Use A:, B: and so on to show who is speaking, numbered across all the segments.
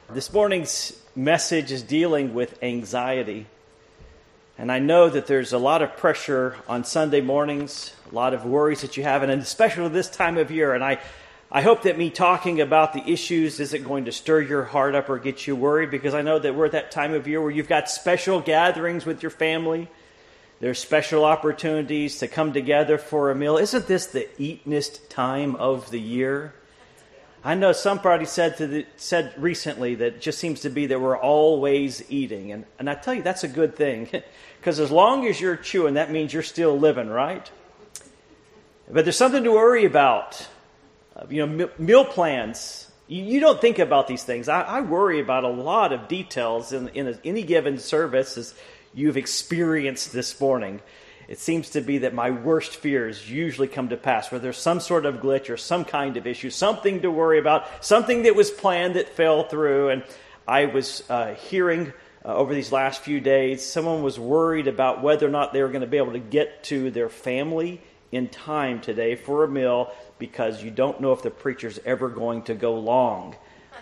A: This morning's message is dealing with anxiety. And I know that there's a lot of pressure on Sunday mornings, a lot of worries that you have, and especially this time of year. And I hope that me talking about the issues isn't going to stir your heart up or get you worried, because I know that we're at that time of year where you've got special gatherings with your family. There's special opportunities to come together for a meal. Isn't this the eatinest time of the year? I know somebody said recently that it just seems to be that we're always eating. And I tell you, that's a good thing. Because as long as you're chewing, that means you're still living, right? But there's something to worry about. Meal plans. You don't think about these things. I worry about a lot of details in any given service, as you've experienced this morning. It seems to be that my worst fears usually come to pass, where there's some sort of glitch or some kind of issue, something to worry about, something that was planned that fell through. And I was hearing over these last few days, someone was worried about whether or not they were going to be able to get to their family in time today for a meal, because you don't know if the preacher's ever going to go long.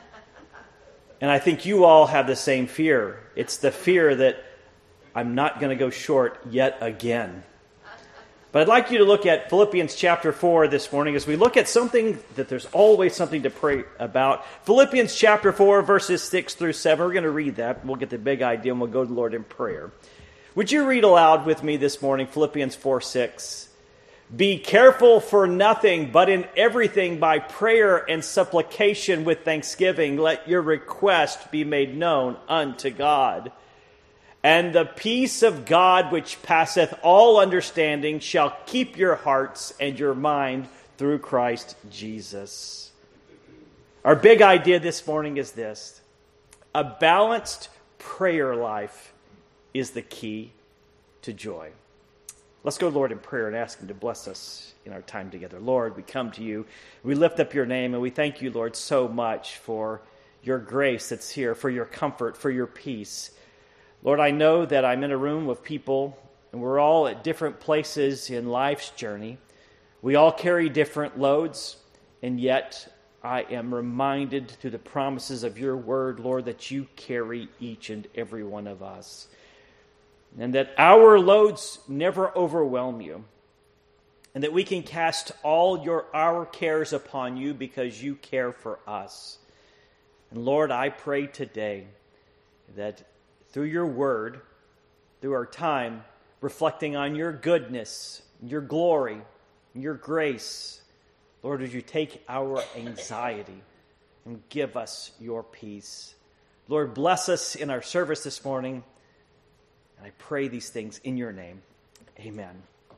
A: And I think you all have the same fear. It's the fear that I'm not going to go short yet again. But I'd like you to look at Philippians chapter 4 this morning as we look at something that there's always something to pray about. Philippians chapter 4, verses 6 through 7. We're going to read that. We'll get the big idea and we'll go to the Lord in prayer. Would you read aloud with me this morning, Philippians 4, 6? Be careful for nothing, but in everything by prayer and supplication with thanksgiving, let your request be made known unto God. And the peace of God, which passeth all understanding, shall keep your hearts and your mind through Christ Jesus. Our big idea this morning is this: a balanced prayer life is the key to joy. Let's go to the Lord in prayer and ask Him to bless us in our time together. Lord, we come to you. We lift up your name, and we thank you, Lord, so much for your grace that's here, for your comfort, for your peace. Lord, I know that I'm in a room with people, and we're all at different places in life's journey. We all carry different loads, and yet I am reminded through the promises of your word, Lord, that you carry each and every one of us, and that our loads never overwhelm you, and that we can cast all our cares upon you because you care for us. And Lord, I pray today that through your word, through our time, reflecting on your goodness, your glory, your grace, Lord, would you take our anxiety and give us your peace. Lord, bless us in our service this morning, and I pray these things in your name. Amen.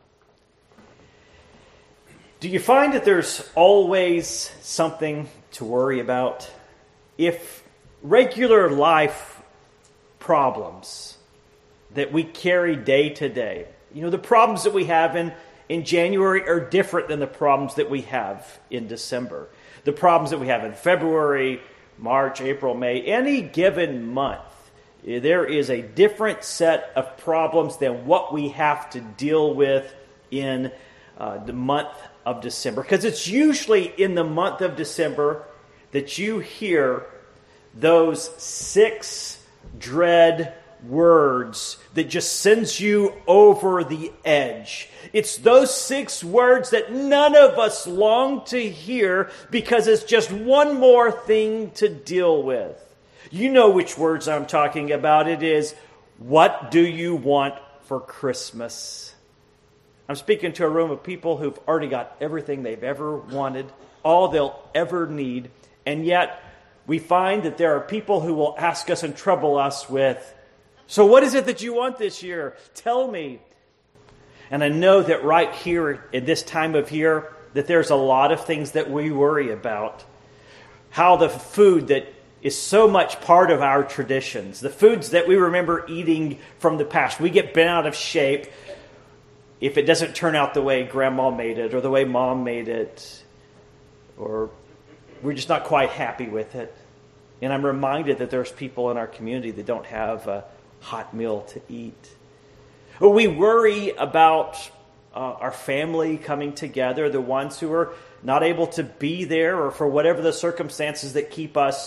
A: Do you find that there's always something to worry about? If regular life problems that we carry day to day, the problems that we have in January are different than the problems that we have in December. The problems that we have in February, March, April, May, any given month, there is a different set of problems than what we have to deal with in the month of December. Because it's usually in the month of December that you hear those 6 dread words that just sends you over the edge. It's those 6 words that none of us long to hear, because it's just one more thing to deal with. You know which words I'm talking about. It is, what do you want for Christmas? I'm speaking to a room of people who've already got everything they've ever wanted, all they'll ever need, and yet we find that there are people who will ask us and trouble us with, so what is it that you want this year? Tell me. And I know that right here at this time of year, that there's a lot of things that we worry about. How the food that is so much part of our traditions, the foods that we remember eating from the past, we get bent out of shape if it doesn't turn out the way Grandma made it or the way Mom made it, or we're just not quite happy with it. And I'm reminded that there's people in our community that don't have a hot meal to eat. Or we worry about our family coming together, the ones who are not able to be there, or for whatever the circumstances that keep us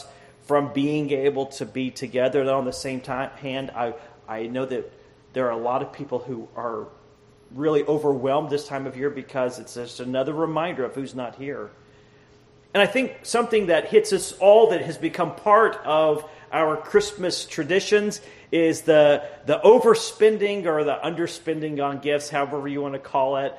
A: from being able to be together. And on the same hand, I know that there are a lot of people who are really overwhelmed this time of year because it's just another reminder of who's not here. And I think something that hits us all that has become part of our Christmas traditions is the overspending or the underspending on gifts, however you want to call it.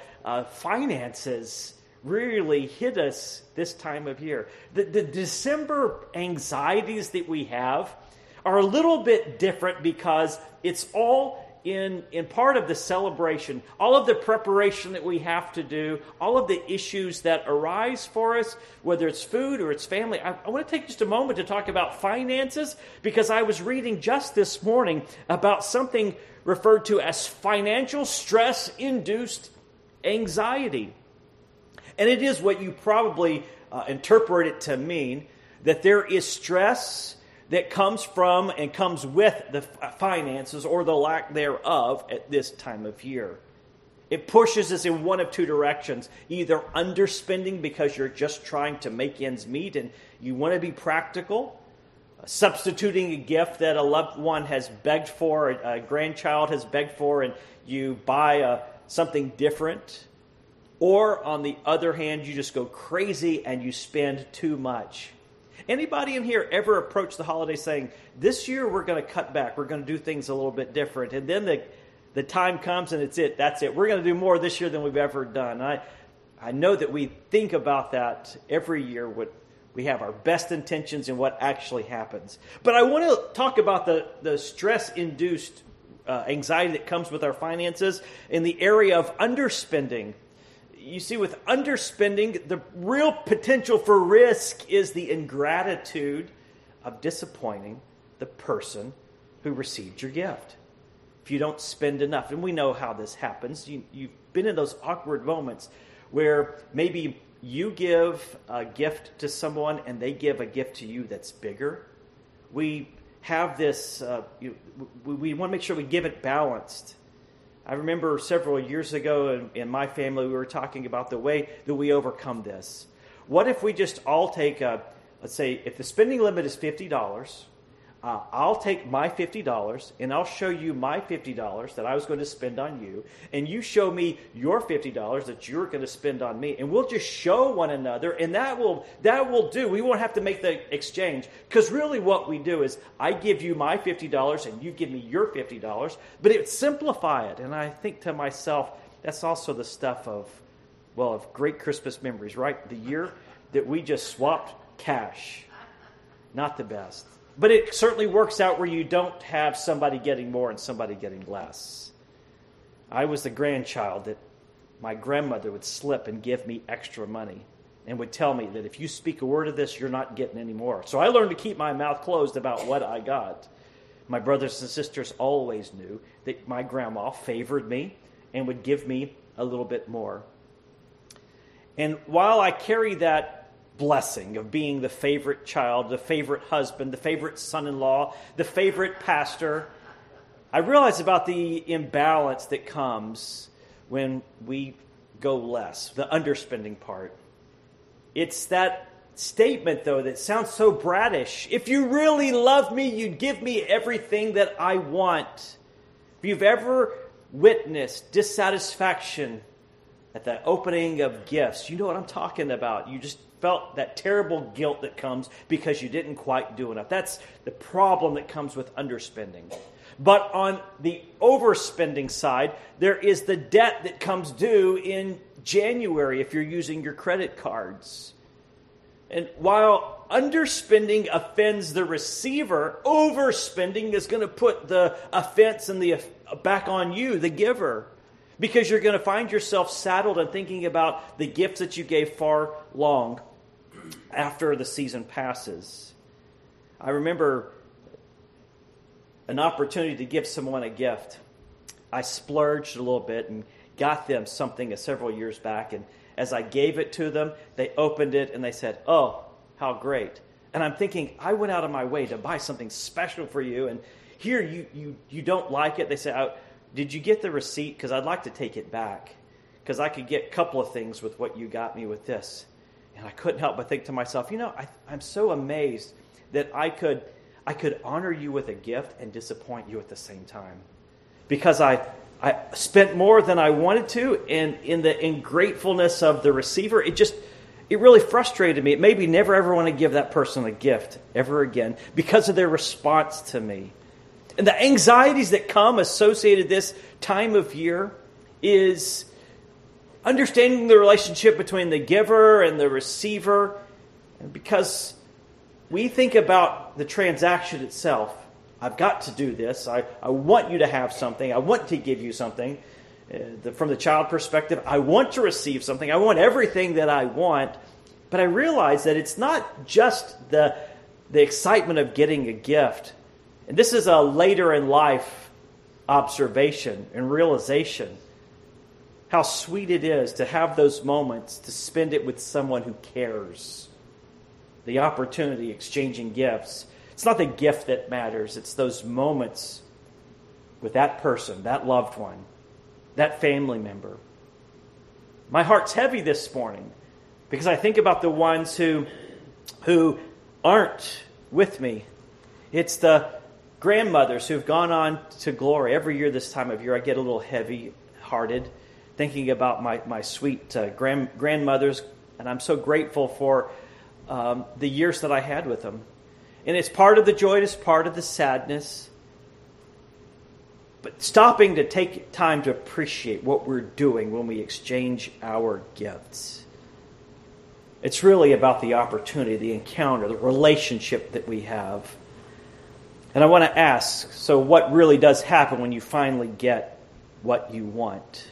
A: Finances really hit us this time of year. The December anxieties that we have are a little bit different because it's all in part of the celebration, all of the preparation that we have to do, all of the issues that arise for us, whether it's food or it's family. I want to take just a moment to talk about finances because I was reading just this morning about something referred to as financial stress-induced anxiety. And it is what you probably interpret it to mean, that there is stress that comes from and comes with the finances or the lack thereof at this time of year. It pushes us in one of two directions, either underspending because you're just trying to make ends meet and you want to be practical, substituting a gift that a loved one has begged for, a grandchild has begged for, and you buy something different. Or on the other hand, you just go crazy and you spend too much. Anybody in here ever approach the holiday saying, this year we're going to cut back, we're going to do things a little bit different, and then the time comes and that's it. We're going to do more this year than we've ever done. I know that we think about that every year. We have our best intentions in what actually happens. But I want to talk about the stress-induced anxiety that comes with our finances in the area of underspending. You see, with underspending, the real potential for risk is the ingratitude of disappointing the person who received your gift. If you don't spend enough, and we know how this happens, you've been in those awkward moments where maybe you give a gift to someone and they give a gift to you that's bigger. We have this, we want to make sure we give it balanced. I remember several years ago in my family, we were talking about the way that we overcome this. What if we just all take, let's say, if the spending limit is $50, I'll take my $50 and I'll show you my $50 that I was going to spend on you, and you show me your $50 that you're going to spend on me, and we'll just show one another, and that will do. We won't have to make the exchange, because really what we do is I give you my $50 and you give me your $50, but it simplify it. And I think to myself, that's also the stuff of great Christmas memories, right? The year that we just swapped cash. Not the best. But it certainly works out where you don't have somebody getting more and somebody getting less. I was the grandchild that my grandmother would slip and give me extra money and would tell me that if you speak a word of this, you're not getting any more. So I learned to keep my mouth closed about what I got. My brothers and sisters always knew that my grandma favored me and would give me a little bit more. And while I carry that blessing of being the favorite child, the favorite husband, the favorite son-in-law, the favorite pastor, I realize about the imbalance that comes when we go less, the underspending part. It's that statement, though, that sounds so bratish. If you really love me, you'd give me everything that I want. If you've ever witnessed dissatisfaction at the opening of gifts, you know what I'm talking about. You just felt that terrible guilt that comes because you didn't quite do enough. That's the problem that comes with underspending. But on the overspending side, there is the debt that comes due in January if you're using your credit cards. And while underspending offends the receiver, overspending is going to put the offense and the back on you, the giver. Because you're going to find yourself saddled and thinking about the gifts that you gave far long after the season passes. I remember an opportunity to give someone a gift. I splurged a little bit and got them something several years back. And as I gave it to them, they opened it and they said, "Oh, how great." And I'm thinking, I went out of my way to buy something special for you. And here you don't like it. They say, "Did you get the receipt? Because I'd like to take it back. Because I could get a couple of things with what you got me with this." And I couldn't help but think to myself, I'm so amazed that I could honor you with a gift and disappoint you at the same time. Because I spent more than I wanted to, and in the ingratefulness of the receiver, it really frustrated me. It made me never ever want to give that person a gift ever again because of their response to me. And the anxieties that come associated this time of year is understanding the relationship between the giver and the receiver. And because we think about the transaction itself, I've got to do this. I want you to have something. I want to give you something. From the child perspective, I want to receive something. I want everything that I want. But I realize that it's not just the excitement of getting a gift. And this is a later in life observation and realization. How sweet it is to have those moments, to spend it with someone who cares. The opportunity, exchanging gifts. It's not the gift that matters. It's those moments with that person, that loved one, that family member. My heart's heavy this morning because I think about the ones who aren't with me. It's the grandmothers who've gone on to glory. Every year this time of year I get a little heavy-hearted thinking about my sweet grandmothers, and I'm so grateful for the years that I had with them. And it's part of the joy, it's part of the sadness. But stopping to take time to appreciate what we're doing when we exchange our gifts. It's really about the opportunity, the encounter, the relationship that we have. And I want to ask, so what really does happen when you finally get what you want?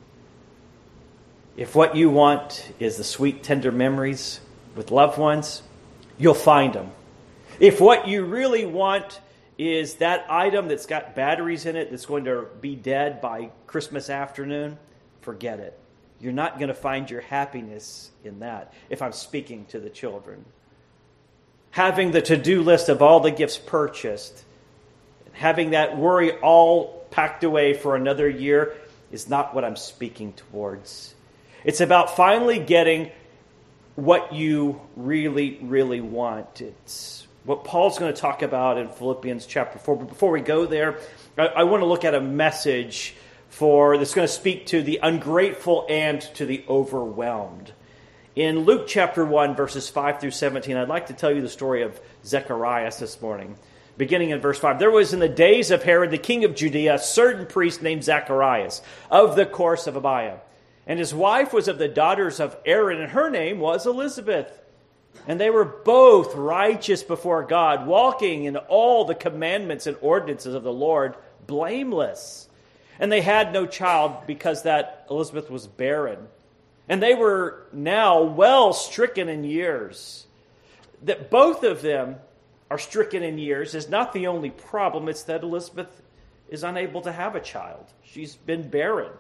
A: If what you want is the sweet, tender memories with loved ones, you'll find them. If what you really want is that item that's got batteries in it that's going to be dead by Christmas afternoon, forget it. You're not going to find your happiness in that, if I'm speaking to the children. Having the to-do list of all the gifts purchased, having that worry all packed away for another year is not what I'm speaking towards. It's about finally getting what you really, really want. It's what Paul's going to talk about in Philippians chapter 4. But before we go there, I want to look at a message that's going to speak to the ungrateful and to the overwhelmed. In Luke chapter 1, verses 5 through 17, I'd like to tell you the story of Zacharias this morning. Beginning in verse 5, there was in the days of Herod, the king of Judea, a certain priest named Zacharias, of the course of Abiah. And his wife was of the daughters of Aaron, and her name was Elizabeth. And they were both righteous before God, walking in all the commandments and ordinances of the Lord, blameless. And they had no child because that Elizabeth was barren. And they were now well stricken in years. That both of them are stricken in years is not the only problem. It's that Elizabeth is unable to have a child. She's been barren.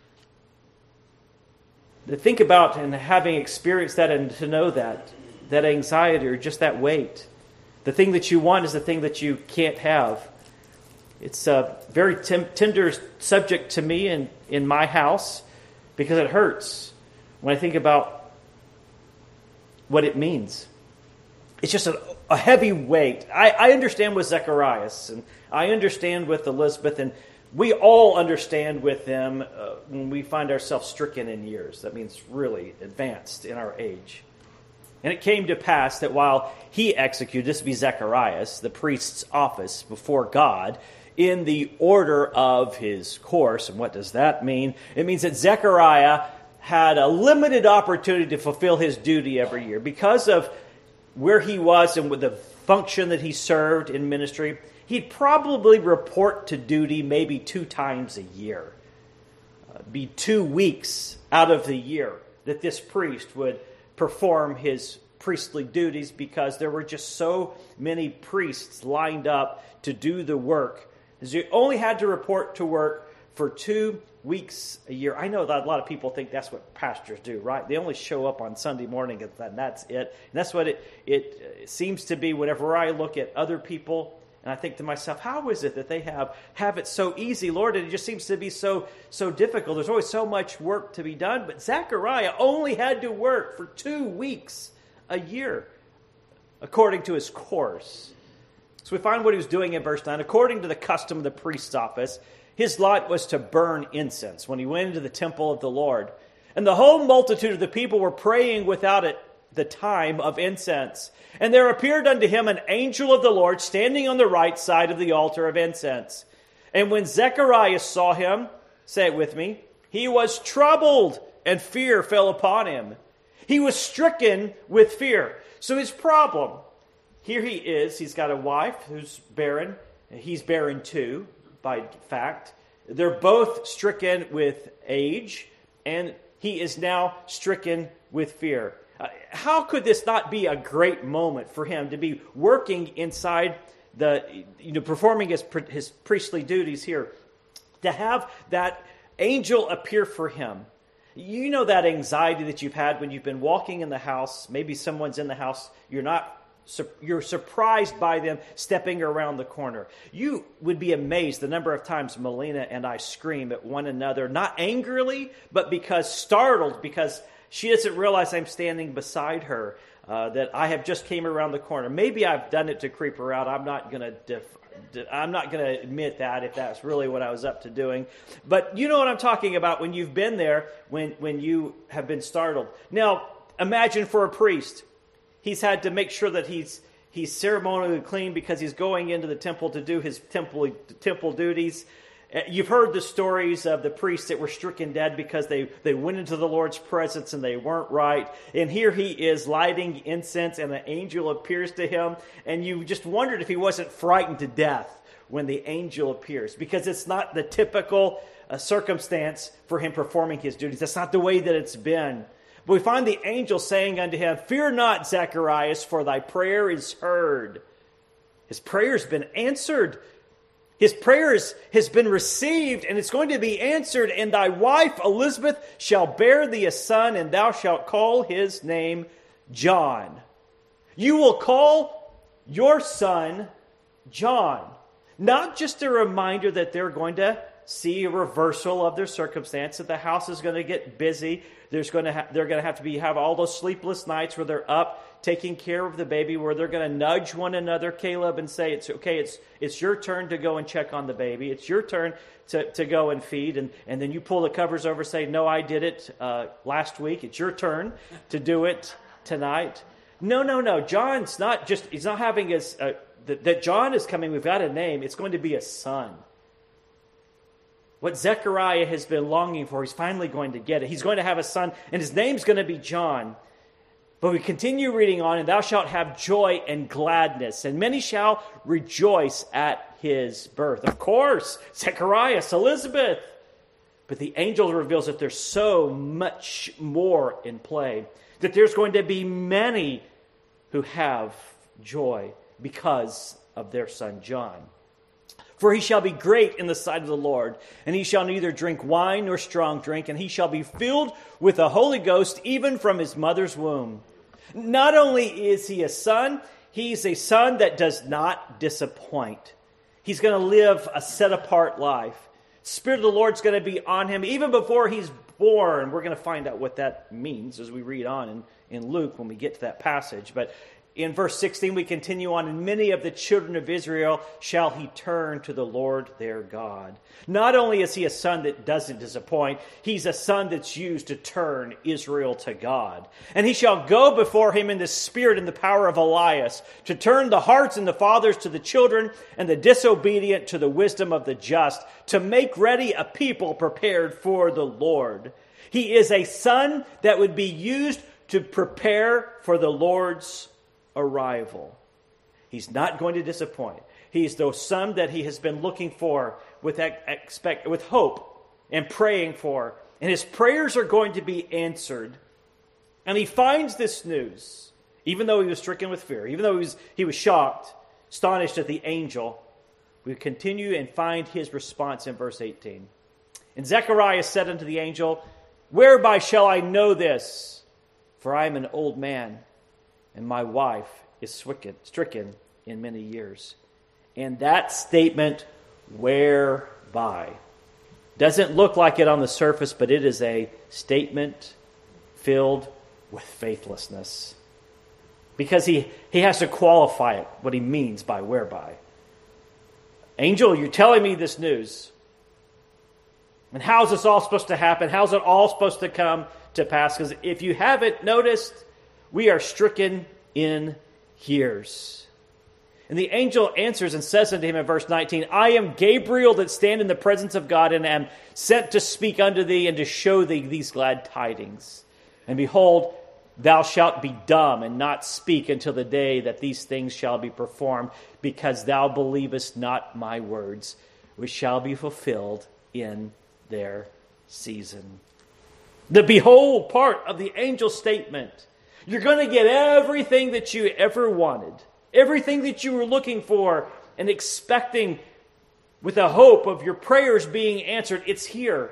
A: To think about and having experienced that and to know that anxiety or just that weight. The thing that you want is the thing that you can't have. It's a very tender subject to me in my house because it hurts when I think about what it means. It's just a heavy weight. I understand with Zacharias, and I understand with Elizabeth, and we all understand with them when we find ourselves stricken in years. That means really advanced in our age. And it came to pass that while he executed, this would be Zacharias, the priest's office before God, in the order of his course. And what does that mean? It means that Zechariah had a limited opportunity to fulfill his duty every year. Because of where he was and with the function that he served in ministry, he'd probably report to duty maybe 2 times a year. Be 2 weeks out of the year that this priest would perform his priestly duties because there were just so many priests lined up to do the work. You only had to report to work for 2 weeks a year. I know that a lot of people think that's what pastors do, right? They only show up on Sunday morning and that's it. And that's what it seems to be whenever I look at other people. And I think to myself, how is it that they have it so easy, Lord? And it just seems to be so difficult. There's always so much work to be done. But Zechariah only had to work for 2 weeks a year. according to his course. So we find what he was doing in verse 9. According to the custom of the priest's office, his lot was to burn incense when he went into the temple of the Lord. And the whole multitude of the people were praying without it the time of incense. And there appeared unto him an angel of the Lord standing on the right side of the altar of incense. And when Zechariah saw him, say it with me, he was troubled, and fear fell upon him. He was stricken with fear. So his problem, here he is, he's got a wife who's barren. He's barren too, by fact. They're both stricken with age, and he is now stricken with fear. How could this not be a great moment for him to be working inside performing his priestly duties here, to have that angel appear for him? You know that anxiety that you've had when you've been walking in the house. Maybe someone's in the house. You're surprised by them stepping around the corner. You would be amazed the number of times Melina and I scream at one another, not angrily, but startled because she doesn't realize I'm standing beside her, that I have just came around the corner. Maybe I've done it to creep her out. I'm not going to admit that if that's really what I was up to doing. But you know what I'm talking about when you've been there, when you have been startled. Now, imagine for a priest. He's had to make sure that he's ceremonially clean because he's going into the temple to do his temple duties. You've heard the stories of the priests that were stricken dead because they went into the Lord's presence and they weren't right. And here he is lighting incense and an angel appears to him. And you just wondered if he wasn't frightened to death when the angel appears, because it's not the typical circumstance for him performing his duties. That's not the way that it's been. But we find the angel saying unto him, "Fear not, Zacharias, for thy prayer is heard." His prayer has been answered. His prayer has been received, and it's going to be answered. And thy wife Elizabeth shall bear thee a son, and thou shalt call his name John. You will call your son John. Not just a reminder that they're going to see a reversal of their circumstance, that the house is going to get busy. They're going to have all those sleepless nights where they're up taking care of the baby, where they're going to nudge one another, Caleb, and say, "It's okay, it's your turn to go and check on the baby. It's your turn to go and feed." And then you pull the covers over and say, "No, I did it last week. It's your turn to do it tonight." No. John's not just, he's not having that John is coming, we've got a name. It's going to be a son. What Zechariah has been longing for, he's finally going to get it. He's going to have a son, and his name's going to be John. But we continue reading on, "And thou shalt have joy and gladness, and many shall rejoice at his birth." Of course, Zechariah, Elizabeth. But the angel reveals that there's so much more in play, that there's going to be many who have joy because of their son John. "For he shall be great in the sight of the Lord, and he shall neither drink wine nor strong drink, and he shall be filled with the Holy Ghost even from his mother's womb." Not only is he a son, he's a son that does not disappoint. He's going to live a set-apart life. The Spirit of the Lord's going to be on him even before he's born. We're going to find out what that means as we read on in Luke when we get to that passage. But in verse 16, we continue on, "And many of the children of Israel shall he turn to the Lord their God." Not only is he a son that doesn't disappoint, he's a son that's used to turn Israel to God. "And he shall go before him in the spirit and the power of Elias, to turn the hearts and the fathers to the children, and the disobedient to the wisdom of the just, to make ready a people prepared for the Lord." He is a son that would be used to prepare for the Lord's arrival. He's not going to disappoint. He's the son that he has been looking for with hope and praying for. And his prayers are going to be answered. And he finds this news, even though he was stricken with fear, even though he was shocked, astonished at the angel. We continue and find his response in verse 18. "And Zechariah said unto the angel, Whereby shall I know this? For I am an old man, and my wife is stricken in many years." And that statement, "whereby," doesn't look like it on the surface, but it is a statement filled with faithlessness. because he has to qualify it, what he means by whereby. Angel, you're telling me this news. And how's this all supposed to happen? How's it all supposed to come to pass? Because if you haven't noticed, we are stricken in years. And the angel answers and says unto him in verse 19, I am Gabriel that stand in the presence of God, and am sent to speak unto thee and to show thee these glad tidings. And behold, thou shalt be dumb and not speak until the day that these things shall be performed, because thou believest not my words, which shall be fulfilled in their season. The behold part of the angel's statement. You're going to get everything that you ever wanted. Everything that you were looking for and expecting with a hope of your prayers being answered. It's here.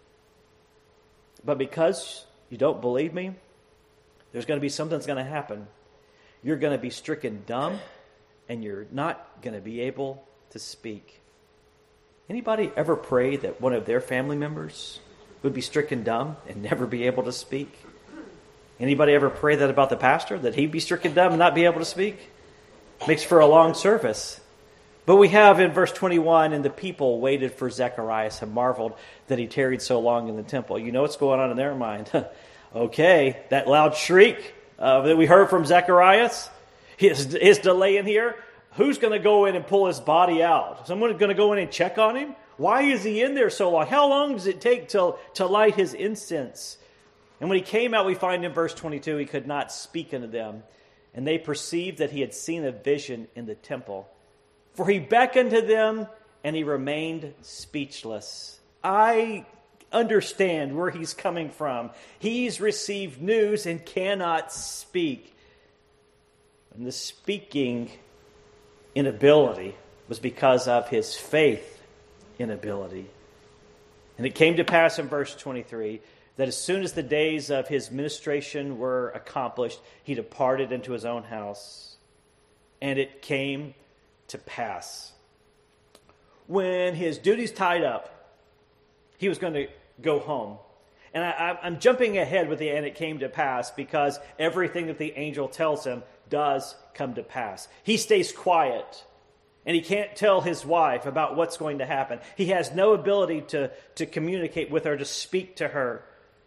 A: But because you don't believe me, there's going to be something that's going to happen. You're going to be stricken dumb, and you're not going to be able to speak. Anybody ever pray that one of their family members would be stricken dumb and never be able to speak? Anybody ever pray that about the pastor, that he'd be stricken dumb and not be able to speak? Makes for a long service. But we have in verse 21, and the people waited for Zacharias and marveled that he tarried so long in the temple. You know what's going on in their mind. Okay, that loud shriek that we heard from Zacharias, his delay in here, who's going to go in and pull his body out? Someone going to go in and check on him? Why is he in there so long? How long does it take to light his incense? And when he came out, we find in verse 22, he could not speak unto them. And they perceived that he had seen a vision in the temple. For he beckoned to them, and he remained speechless. I understand where he's coming from. He's received news and cannot speak. And the speaking inability was because of his faith inability. And it came to pass in verse 23 that as soon as the days of his ministration were accomplished, he departed into his own house. And it came to pass, when his duties tied up, he was going to go home. And I'm jumping ahead with the and it came to pass, because everything that the angel tells him does come to pass. He stays quiet, and he can't tell his wife about what's going to happen. He has no ability to communicate with her, to speak to her.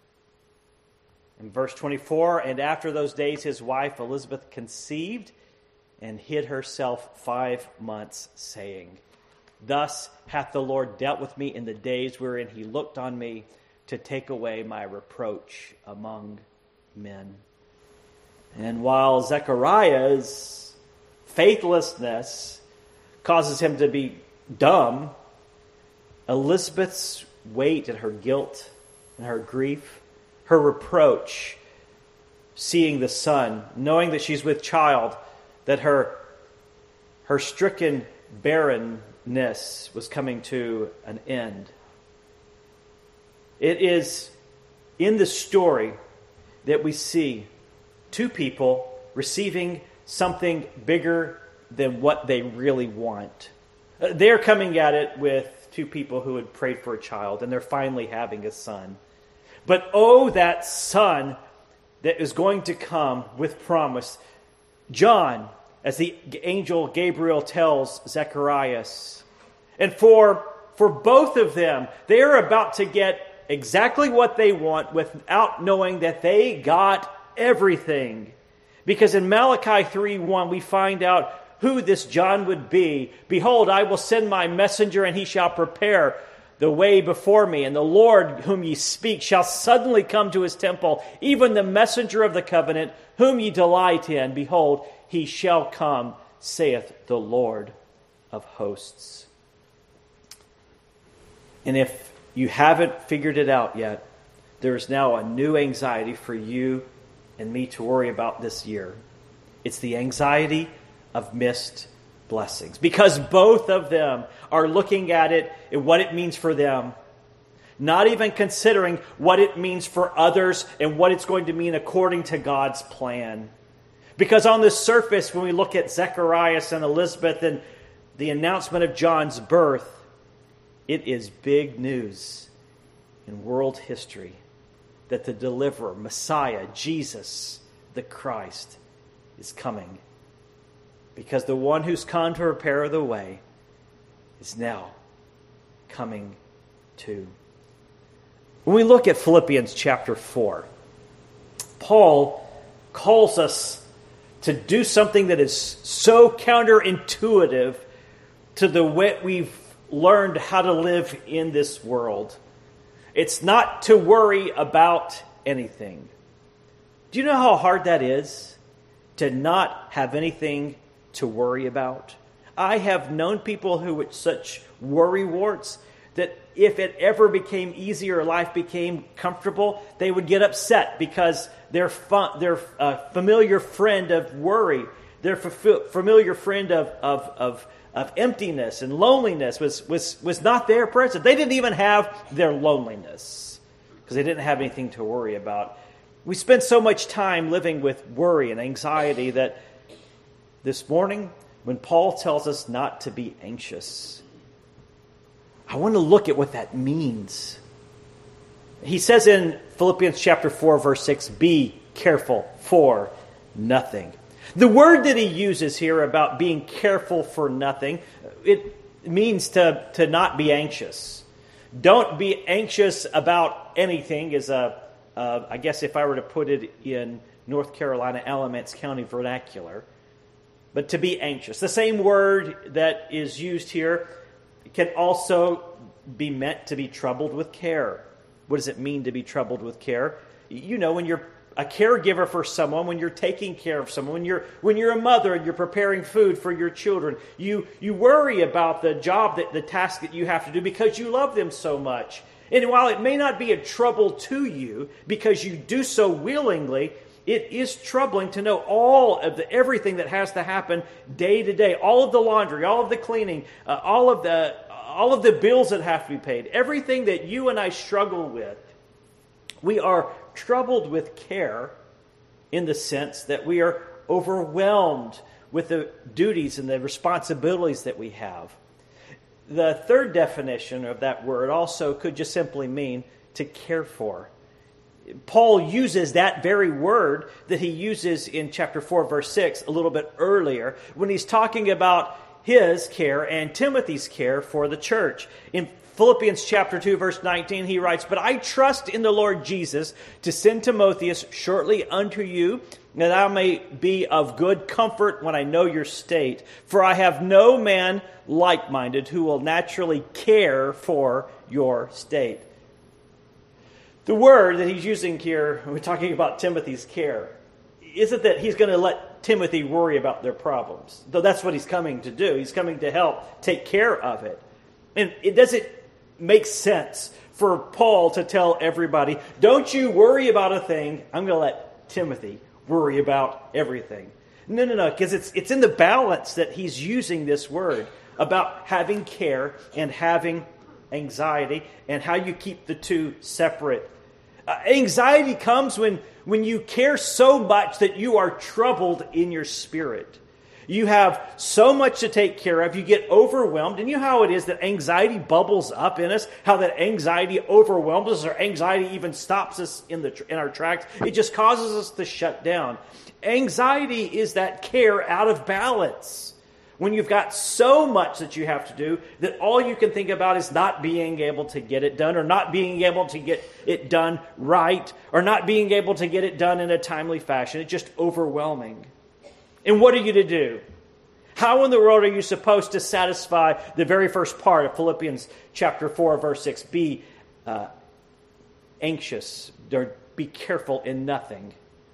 A: In verse 24, and after those days his wife Elizabeth conceived and hid herself 5 months, saying, Thus hath the Lord dealt with me in the days wherein he looked on me to take away my reproach among men. And while Zechariah's faithlessness causes him to be dumb, Elizabeth's weight and her guilt and her grief, her reproach, seeing the son, knowing that she's with child, that her stricken barrenness was coming to an end. It is in the story that we see two people receiving something bigger than what they really want. They're coming at it with two people who had prayed for a child, and they're finally having a son. But oh, that son that is going to come with promise. John, as the angel Gabriel tells Zacharias. And for both of them, they are about to get exactly what they want without knowing that they got everything. Because in Malachi 3:1, we find out who this John would be. Behold, I will send my messenger, and he shall prepare the way before me. And the Lord whom ye speak shall suddenly come to his temple, even the messenger of the covenant, whom ye delight in. Behold, he shall come, saith the Lord of hosts. And if you haven't figured it out yet, there is now a new anxiety for you and me to worry about this year. It's the anxiety of missed blessings. Because both of them are looking at it and what it means for them, not even considering what it means for others and what it's going to mean according to God's plan. Because on the surface, when we look at Zacharias and Elizabeth and the announcement of John's birth, it is big news in world history that the deliverer, Messiah, Jesus, the Christ, is coming. Because the one who's come to prepare the way is now coming too. When we look at Philippians chapter 4, Paul calls us to do something that is so counterintuitive to the way we've learned how to live in this world. It's not to worry about anything. Do you know how hard that is? To not have anything to worry about? I have known people who with such worry warts that if it ever became easier or life became comfortable, they would get upset because their familiar friend of worry, their familiar friend of emptiness and loneliness was not there present. They didn't even have their loneliness because they didn't have anything to worry about. We spend so much time living with worry and anxiety that this morning, when Paul tells us not to be anxious, I want to look at what that means. He says in Philippians chapter 4, verse 6, be careful for nothing. The word that he uses here about being careful for nothing, it means to not be anxious. Don't be anxious about anything is I guess if I were to put it in North Carolina, Alamance County vernacular, but to be anxious. The same word that is used here can also be meant to be troubled with care. What does it mean to be troubled with care? You know, when you're a caregiver for someone, when you're taking care of someone, when you're a mother and you're preparing food for your children, you worry about the job, the task that you have to do because you love them so much. And while it may not be a trouble to you because you do so willingly, it is troubling to know all of everything that has to happen day to day, all of the laundry, all of the cleaning, all of the bills that have to be paid, everything that you and I struggle with. We are troubled with care in the sense that we are overwhelmed with the duties and the responsibilities that we have. The third definition of that word also could just simply mean to care for. Paul uses that very word that he uses in chapter 4, verse 6 a little bit earlier when he's talking about his care and Timothy's care for the church. In Philippians chapter 2, verse 19, he writes, but I trust in the Lord Jesus to send Timotheus shortly unto you, that I may be of good comfort when I know your state. For I have no man like-minded who will naturally care for your state. The word that he's using here, when we're talking about Timothy's care, isn't that he's going to let Timothy worry about their problems. Though that's what he's coming to do. He's coming to help take care of it. And it doesn't make sense for Paul to tell everybody, don't you worry about a thing. I'm going to let Timothy worry about everything. No, because it's in the balance that he's using this word about having care and having anxiety and how you keep the two separate. Anxiety comes when you care so much that you are troubled in your spirit. You have so much to take care of. You get overwhelmed. And you know how it is that anxiety bubbles up in us? How that anxiety overwhelms us, or anxiety even stops us in our tracks? It just causes us to shut down. Anxiety is that care out of balance. When you've got so much that you have to do that all you can think about is not being able to get it done, or not being able to get it done right, or not being able to get it done in a timely fashion. It's just overwhelming. And what are you to do? How in the world are you supposed to satisfy the very first part of Philippians chapter 4, verse 6? Be anxious, or be careful in nothing.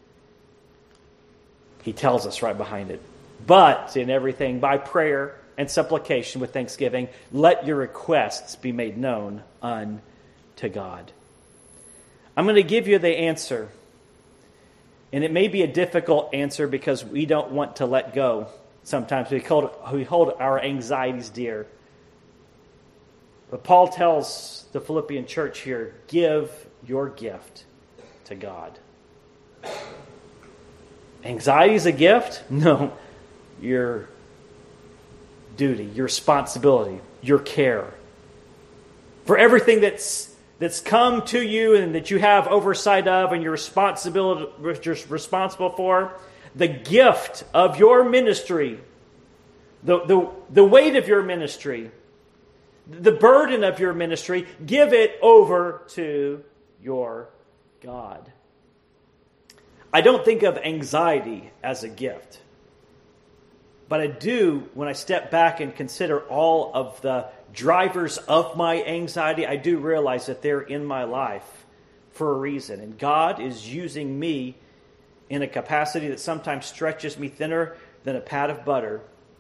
A: He tells us right behind it. But in everything, by prayer and supplication with thanksgiving, let your requests be made known unto God. I'm going to give you the answer. And it may be a difficult answer because we don't want to let go. Sometimes we hold our anxieties dear. But Paul tells the Philippian church here, give your gift to God. Anxiety is a gift? No. Your duty, your responsibility, your care. For everything that's come to you and that you have oversight of and you're responsible for, the gift of your ministry, the weight of your ministry, the burden of your ministry, give it over to your God. I don't think of anxiety as a gift. But I do, when I step back and consider all of the drivers of my anxiety, I do realize that they're in my life for a reason. And God is using me in a capacity that sometimes stretches me thinner than a pat of butter.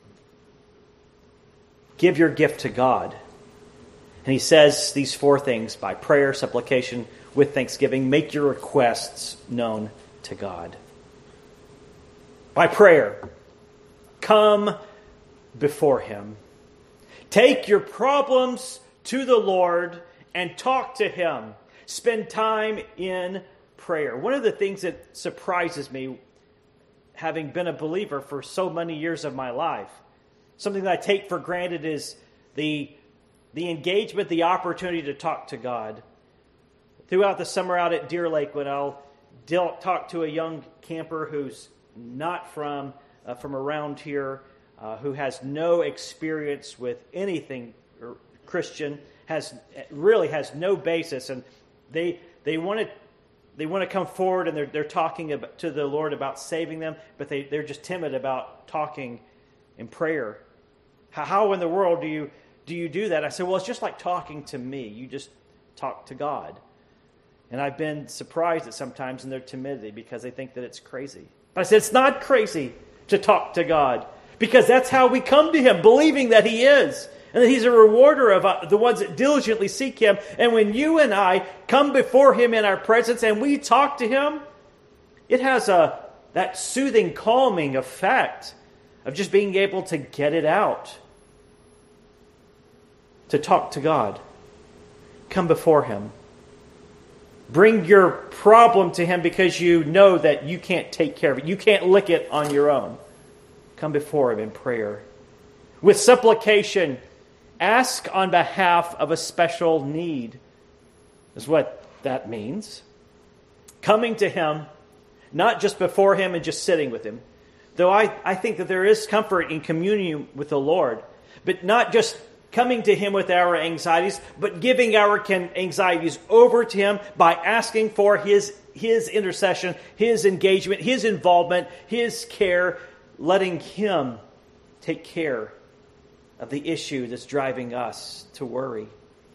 A: Give your gift to God. And he says these 4 things: by prayer, supplication, with thanksgiving, make your requests known to God. By prayer, come before him. Take your problems to the Lord and talk to him. Spend time in prayer. One of the things that surprises me, having been a believer for so many years of my life, something that I take for granted is the engagement, the opportunity to talk to God. Throughout the summer out at Deer Lake, when I'll talk to a young camper who's not from around here, who has no experience with anything Christian, has no basis, and they want to come forward, and they're talking to the Lord about saving them, but they're just timid about talking in prayer. How in the world do you do that? I said, well, it's just like talking to me. You just talk to God. And I've been surprised at sometimes in their timidity because they think that it's crazy. But I said, it's not crazy to talk to God, because that's how we come to him, believing that he is, and that he's a rewarder of the ones that diligently seek him. And when you and I come before him in our presence and we talk to him, it has that soothing, calming effect of just being able to get it out. To talk to God. Come before him. Bring your problem to him because you know that you can't take care of it. You can't lick it on your own. Come before him in prayer. With supplication, ask on behalf of a special need, is what that means. Coming to him, not just before him and just sitting with him. Though I think that there is comfort in communion with the Lord, but not just coming to him with our anxieties, but giving our anxieties over to him by asking for his intercession, his engagement, his involvement, his care, letting him take care of the issue that's driving us to worry.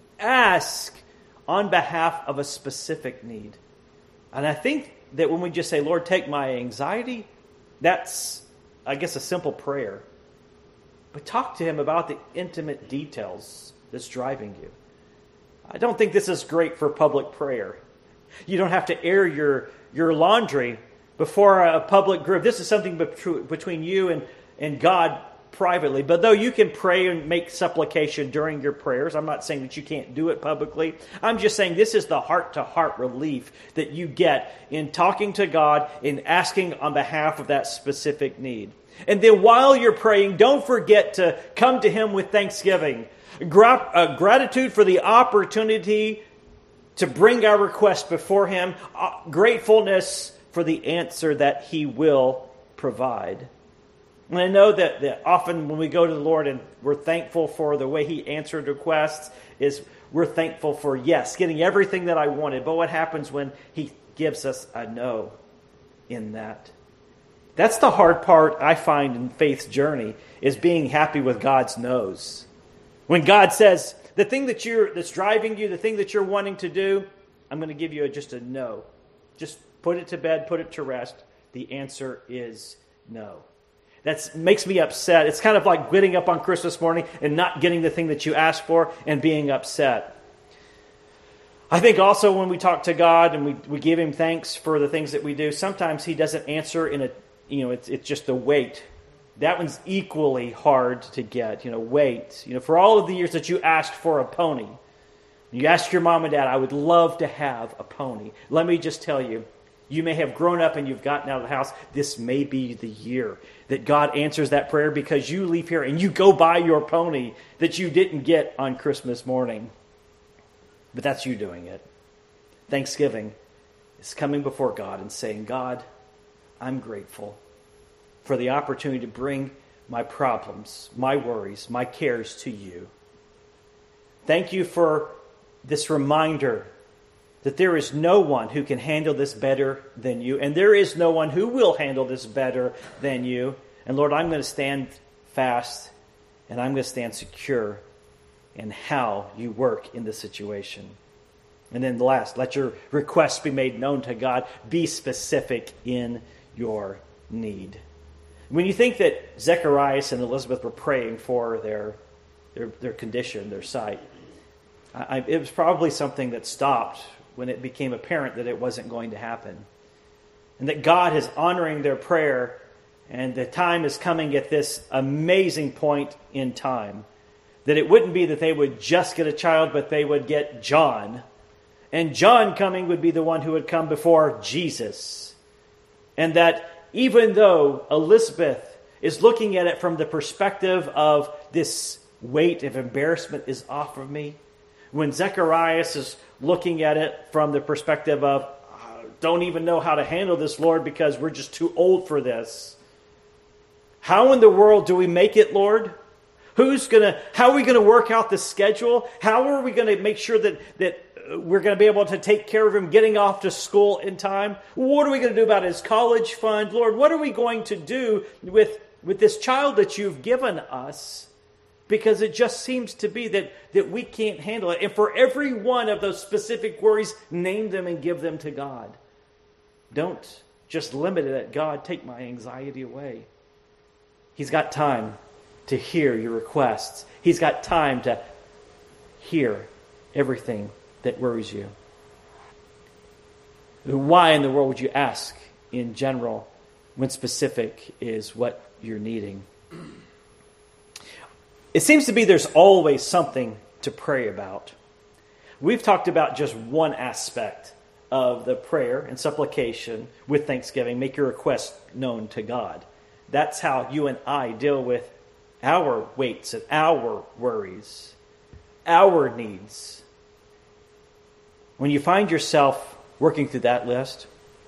A: Ask on behalf of a specific need. And I think that when we just say, Lord, take my anxiety, that's, I guess, a simple prayer. But talk to him about the intimate details that's driving you. I don't think this is great for public prayer. You don't have to air your laundry before a public group. This is something between you and God privately. But though you can pray and make supplication during your prayers, I'm not saying that you can't do it publicly. I'm just saying this is the heart-to-heart relief that you get in talking to God, in asking on behalf of that specific need. And then while you're praying, don't forget to come to him with thanksgiving. Gratitude for the opportunity to bring our request before him. Gratefulness for the answer that he will provide. And I know that often when we go to the Lord and we're thankful for the way he answered requests, is we're thankful for, yes, getting everything that I wanted. But what happens when he gives us a no in that? That's the hard part I find in faith's journey, is being happy with God's no's. When God says, the thing that's driving you, the thing that you're wanting to do, I'm going to give you just a no. Just put it to bed, put it to rest. The answer is no. That makes me upset. It's kind of like getting up on Christmas morning and not getting the thing that you asked for and being upset. I think also when we talk to God and we give him thanks for the things that we do, sometimes he doesn't answer in a, it's just the wait. That one's equally hard to get, wait. For all of the years that you asked for a pony, you asked your mom and dad, I would love to have a pony. Let me just tell you, you may have grown up and you've gotten out of the house. This may be the year that God answers that prayer, because you leave here and you go buy your pony that you didn't get on Christmas morning. But that's you doing it. Thanksgiving is coming before God and saying, God, I'm grateful. for the opportunity to bring my problems, my worries, my cares to you. Thank you for this reminder that there is no one who can handle this better than you, and there is no one who will handle this better than you. And Lord, I'm going to stand fast, and I'm going to stand secure in how you work in this situation. And then last, let your requests be made known to God. Be specific in your need. When you think that Zacharias and Elizabeth were praying for their condition, their sight, it was probably something that stopped when it became apparent that it wasn't going to happen. And that God is honoring their prayer, and the time is coming at this amazing point in time. That it wouldn't be that they would just get a child, but they would get John. And John coming would be the one who would come before Jesus. And that even though Elizabeth is looking at it from the perspective of this weight of embarrassment is off of me, when Zacharias is looking at it from the perspective of, don't even know how to handle this, Lord, because we're just too old for this. How in the world do we make it, Lord? How are we going to work out the schedule? How are we going to make sure that we're going to be able to take care of him getting off to school in time? What are we going to do about his college fund? Lord, what are we going to do with this child that you've given us? Because it just seems to be that we can't handle it. And for every one of those specific worries, name them and give them to God. Don't just limit it at, God, take my anxiety away. He's got time to hear your requests. He's got time to hear everything that worries you. Why in the world would you ask in general when specific is what you're needing? It seems to be there's always something to pray about. We've talked about just one aspect of the prayer and supplication with thanksgiving. Make your request known to God. That's how you and I deal with our weights and our worries, our needs. When you find yourself working through that list,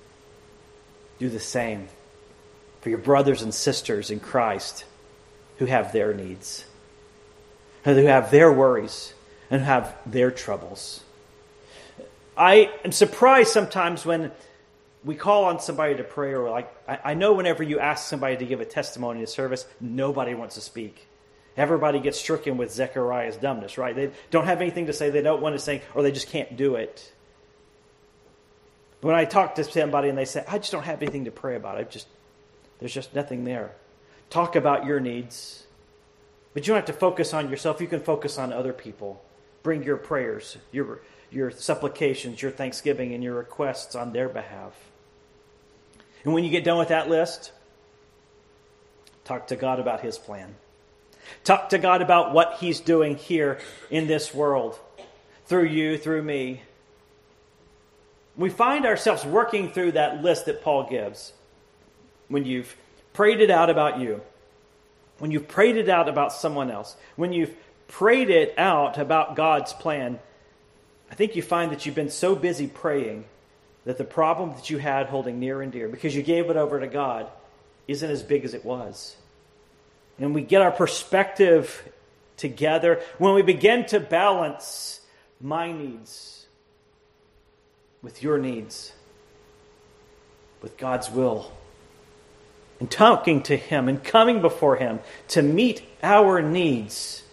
A: do the same for your brothers and sisters in Christ who have their needs, who have their worries, and have their troubles. I am surprised sometimes when we call on somebody to pray, or I know whenever you ask somebody to give a testimony in service, nobody wants to speak. Everybody gets stricken with Zechariah's dumbness, right? They don't have anything to say, they don't want to say, or they just can't do it. When I talk to somebody and they say, I just don't have anything to pray about, there's just nothing there. Talk about your needs. But you don't have to focus on yourself. You can focus on other people. Bring your prayers, your supplications, your thanksgiving, and your requests on their behalf. And when you get done with that list, talk to God about His plan. Talk to God about what He's doing here in this world, through you, through me. We find ourselves working through that list that Paul gives. When you've prayed it out about you, when you've prayed it out about someone else, when you've prayed it out about God's plan, I think you find that you've been so busy praying that the problem that you had holding near and dear, because you gave it over to God, isn't as big as it was. And we get our perspective together when we begin to balance my needs with your needs, with God's will, and talking to Him and coming before Him to meet our needs.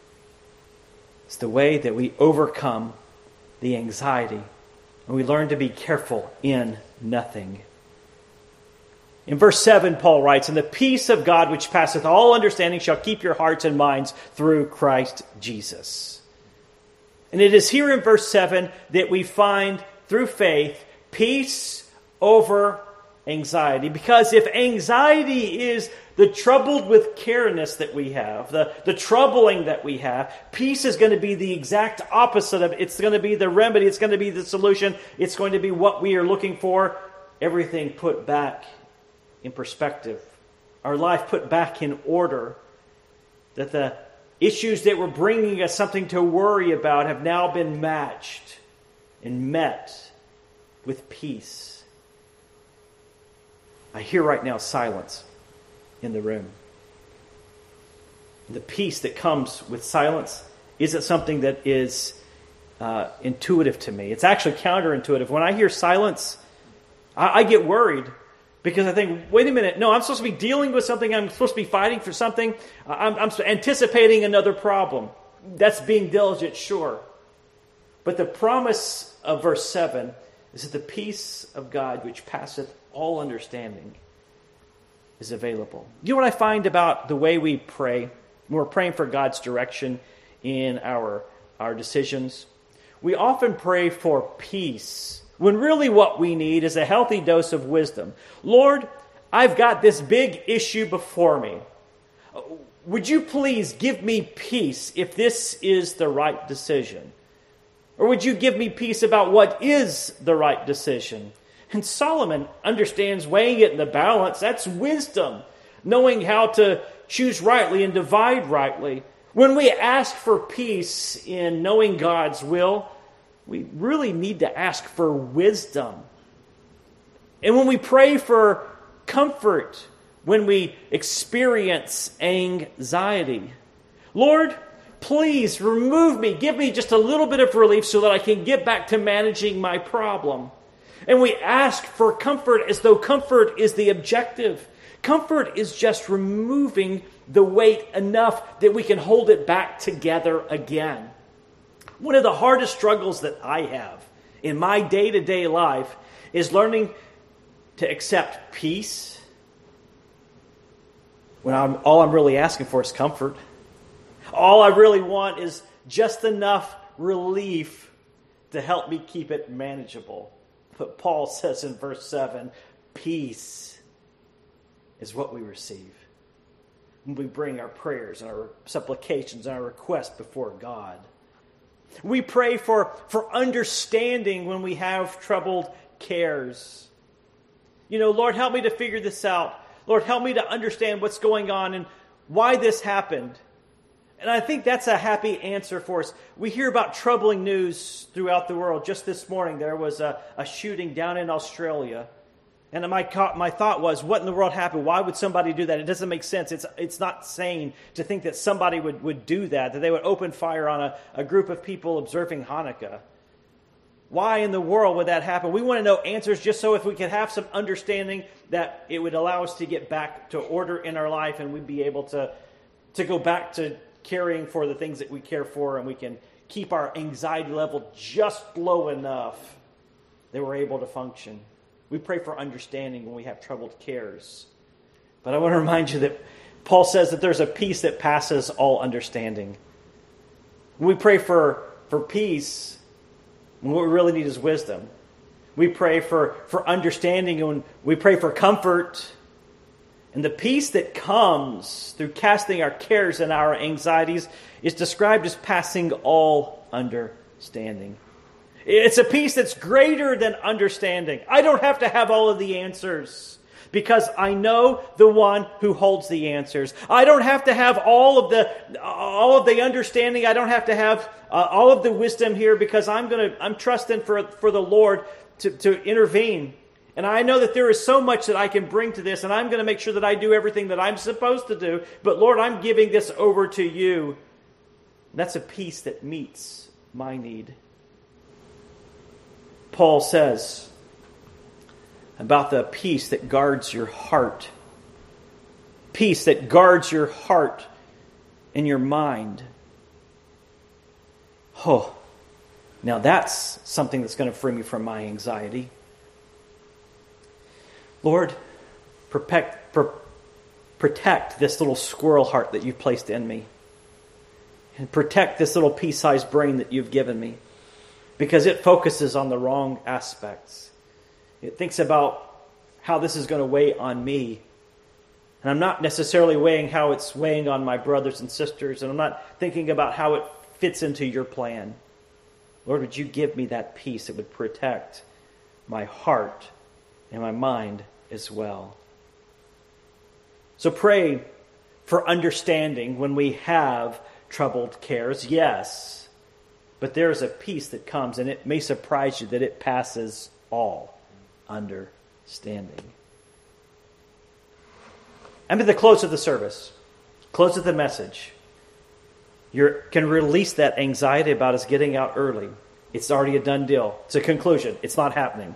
A: It's the way that we overcome the anxiety, and we learn to be careful in nothing. In verse 7, Paul writes, "And the peace of God which passeth all understanding shall keep your hearts and minds through Christ Jesus." And it is here in verse 7 that we find, through faith, peace over anxiety. Because if anxiety is the troubled with careness that we have, the troubling that we have, peace is going to be the exact opposite of it. It's going to be the remedy. It's going to be the solution. It's going to be what we are looking for. Everything put back in perspective. Our life put back in order. That the issues that were bringing us something to worry about have now been matched and met with peace. I hear right now silence. in the room. The peace that comes with silence isn't something that is intuitive to me. It's actually counterintuitive. When I hear silence, I get worried because I think, wait a minute, no, I'm supposed to be dealing with something. I'm supposed to be fighting for something. I'm anticipating another problem. That's being diligent, sure. But the promise of verse 7 is that the peace of God, which passeth all understanding, is available. You know what I find about the way we pray? When we're praying for God's direction in our decisions, we often pray for peace, when really what we need is a healthy dose of wisdom. Lord, I've got this big issue before me. Would you please give me peace if this is the right decision? Or would you give me peace about what is the right decision? And Solomon understands weighing it in the balance. That's wisdom, knowing how to choose rightly and divide rightly. When we ask for peace in knowing God's will, we really need to ask for wisdom. And when we pray for comfort, when we experience anxiety, Lord, please remove me. Give me just a little bit of relief so that I can get back to managing my problem. And we ask for comfort as though comfort is the objective. Comfort is just removing the weight enough that we can hold it back together again. One of the hardest struggles that I have in my day-to-day life is learning to accept peace when all I'm really asking for is comfort. All I really want is just enough relief to help me keep it manageable. But Paul says in verse 7, peace is what we receive when we bring our prayers and our supplications and our requests before God. We pray for understanding when we have troubled cares. Lord, help me to figure this out. Lord, help me to understand what's going on and why this happened. And I think that's a happy answer for us. We hear about troubling news throughout the world. Just this morning, there was a shooting down in Australia. And my thought was, what in the world happened? Why would somebody do that? It doesn't make sense. It's not sane to think that somebody would do that they would open fire on a group of people observing Hanukkah. Why in the world would that happen? We want to know answers just so if we could have some understanding that it would allow us to get back to order in our life and we'd be able to go back to caring for the things that we care for, and we can keep our anxiety level just low enough that we're able to function. We pray for understanding when we have troubled cares. But I want to remind you that Paul says that there's a peace that passes all understanding. When we pray for peace, what we really need is wisdom. We pray for understanding, and we pray for comfort. And the peace that comes through casting our cares and our anxieties is described as passing all understanding. It's a peace that's greater than understanding. I don't have to have all of the answers because I know the one who holds the answers. I don't have to have all of the understanding. I don't have to have all of the wisdom here because I'm trusting for the Lord to intervene. And I know that there is so much that I can bring to this, and I'm going to make sure that I do everything that I'm supposed to do. But Lord, I'm giving this over to you. And that's a peace that meets my need. Paul says about the peace that guards your heart. Peace that guards your heart and your mind. Oh, now that's something that's going to free me from my anxiety. Lord, protect this little squirrel heart that you've placed in me. And protect this little pea-sized brain that you've given me. Because it focuses on the wrong aspects. It thinks about how this is going to weigh on me. And I'm not necessarily weighing how it's weighing on my brothers and sisters. And I'm not thinking about how it fits into your plan. Lord, would you give me that peace that would protect my heart and my mind as well. So pray for understanding when we have troubled cares, yes. But there is a peace that comes, and it may surprise you that it passes all understanding. I'm at the close of the service, close of the message. You can release that anxiety about us getting out early. It's already a done deal. It's a conclusion. It's not happening.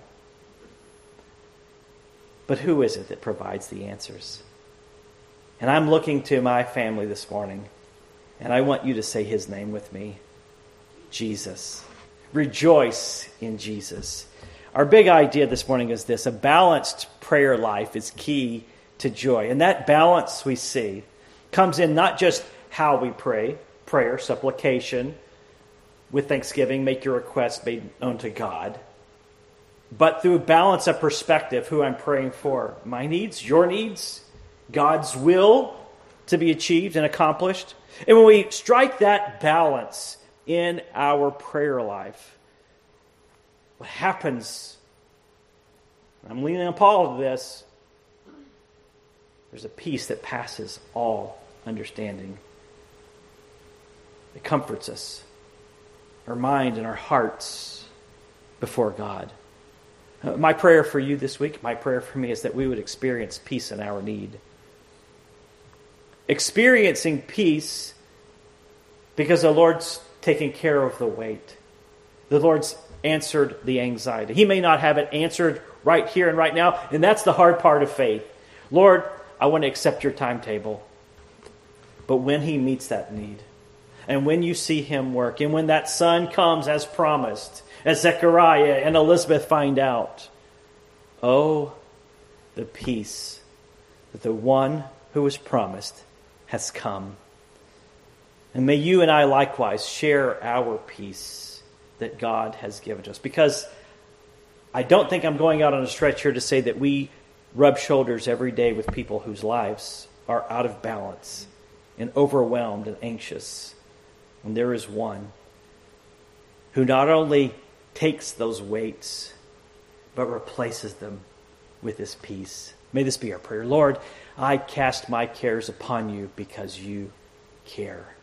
A: But who is it that provides the answers? And I'm looking to my family this morning, and I want you to say his name with me. Jesus. Rejoice in Jesus. Our big idea this morning is this: a balanced prayer life is key to joy. And that balance we see comes in not just how we pray, prayer, supplication, with thanksgiving, make your requests made known to God, but through balance of perspective, who I'm praying for, my needs, your needs, God's will to be achieved and accomplished. And when we strike that balance in our prayer life, what happens, I'm leaning on Paul to this, there's a peace that passes all understanding. It comforts us, our mind and our hearts before God. My prayer for you this week, my prayer for me, is that we would experience peace in our need. Experiencing peace because the Lord's taking care of the weight. The Lord's answered the anxiety. He may not have it answered right here and right now, and that's the hard part of faith. Lord, I want to accept your timetable. But when he meets that need, and when you see him work, and when that son comes as promised, as Zechariah and Elizabeth find out, oh, the peace that the one who was promised has come. And may you and I likewise share our peace that God has given to us. Because I don't think I'm going out on a stretch here to say that we rub shoulders every day with people whose lives are out of balance and overwhelmed and anxious. And there is one who not only takes those weights, but replaces them with his peace. May this be our prayer. Lord, I cast my cares upon you because you care.